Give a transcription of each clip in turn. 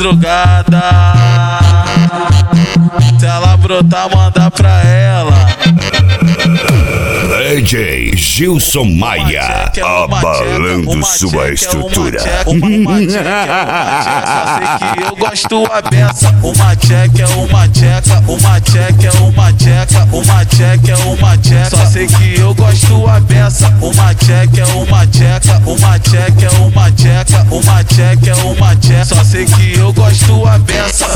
madrugada. Se ela brotar, manda pra ela. DJ Gilson Maia, abalando sua estrutura. Uma tcheca, só sei que eu gosto a beça. Uma tcheca é uma tcheca, uma tcheca é uma tcheca, uma tcheca é uma tcheca. Só sei que eu gosto a beça. Uma tcheca é uma tcheca, uma tcheca é uma tcheca, uma tcheca é uma tcheca. Só sei que eu gosto a beça.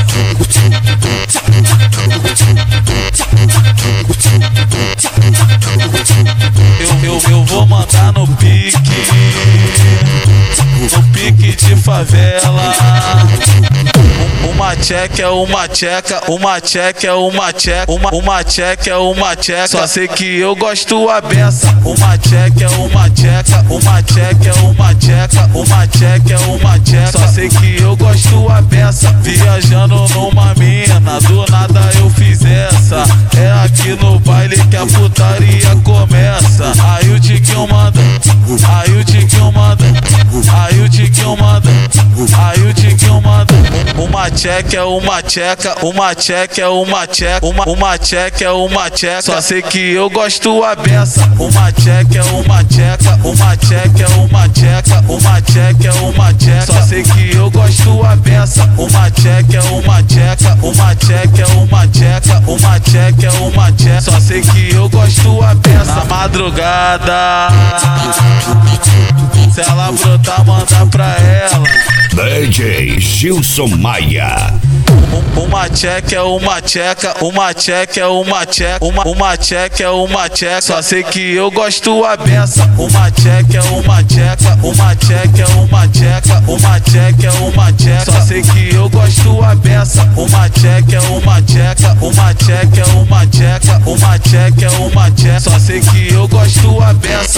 Eu vou mandar no pique de favela. Uma tcheca é uma tcheca, uma tcheca é uma tcheca, uma tcheca é uma tcheca. Só sei que eu gosto a beça. Uma tcheca é uma tcheca, uma tcheca é uma tcheca, uma tcheca é uma tcheca. Só sei que eu gosto a beça. Viajando numa mina, do nada eu fiz essa. É aqui no baile que a putaria começa. Aí o Diguinho manda, aí o Diguinho manda, aí o Diguinho manda, aí o Diguinho manda. Uma tcheca é uma tcheca, uma tcheca é uma tcheca, uma tcheca é uma tcheca. Só sei que eu gosto a beça. Uma tcheca é uma tcheca, uma tcheca é uma tcheca, uma tcheca é uma tcheca. Só sei que eu gosto a beça. Uma tcheca é uma tcheca, uma tcheca é uma tcheca, uma tcheca é uma tcheca. Só sei que eu gosto a beça. Na madrugada, se ela brotar, manda pra ela. DJ Gilson Maia. Uma tcheca é uma tcheca, uma tcheca é uma tcheca, uma tcheca é uma tcheca. Só sei que eu gosto a beça. Uma tcheca é uma tcheca, uma tcheca é uma tcheca, uma tcheca é uma tcheca. Só sei que eu gosto a beça. Uma tcheca é uma tcheca, uma tcheca é uma tcheca, uma tcheca é uma tcheca. Só sei que eu gosto a beça.